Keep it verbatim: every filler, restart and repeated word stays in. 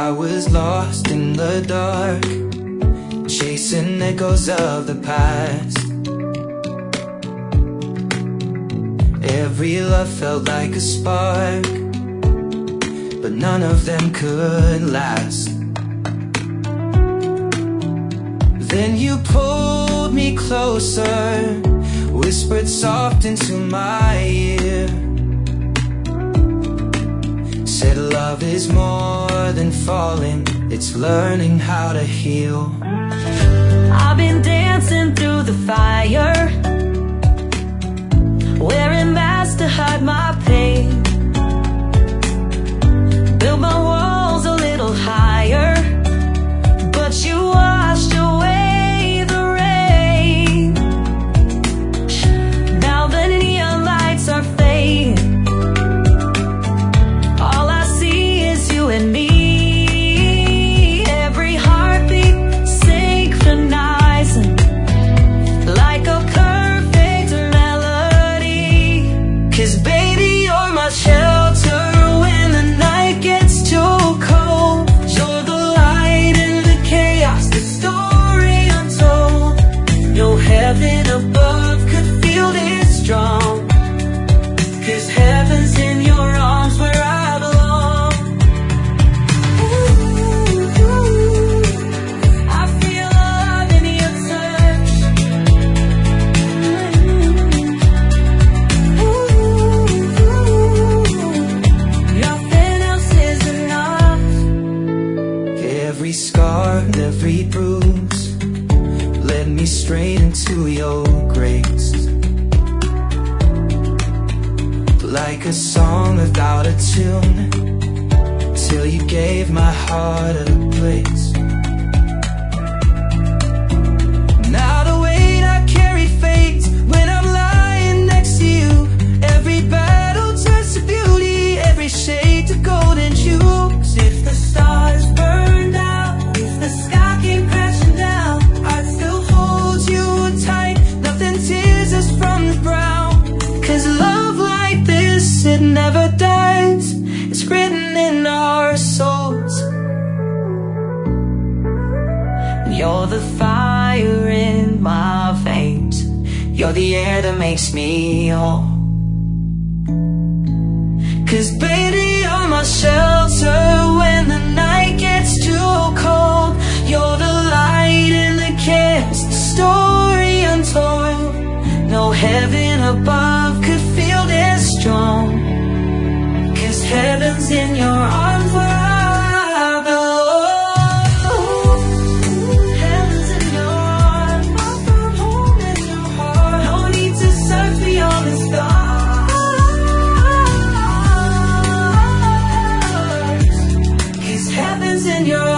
I was lost in the dark, chasing echoes of the past. Every love felt like a spark, but none of them could last. Then you pulled me closer, whispered soft into my ear, said love is more than falling, it's learning how to heal. I've been dancing through the fire, wearing masks to hide my pain. Built my walls a little higher, but you washed away the rain. Now the neon lights are fading, all I see is you and me. Every heartbeat synchronizing like a perfect melody. 'Cause baby, you're my shelter when the night gets too cold. You're the light in the chaos, the story untold. No heaven above could feel this strong, 'cause heaven's in your arms where I belong. Ooh, I feel love in your touch. Nothing else is enough. Every scar, every bruise led me straight into your grace. Like a song without a tune, till you gave my heart a place. Now the weight I carry fades when I'm lying next to you. Every battle turns to beauty, every shade to golden hues. If the stars burned out, if the sky came crashing down, I'd still hold you tight, nothing tears us from the ground. 'cause love like this, it never dies. It's written in our souls. You're the fire in my veins, you're the air that makes me whole. 'Cause baby, you're my shelter when the night gets too cold. You're the light in the chaos, the story untold. No heaven above could feel this strong, 'cause heaven's in your arms where I belong. Heaven's in your arms, my firm home in your heart. No need to search beyond the stars, 'cause heaven's in your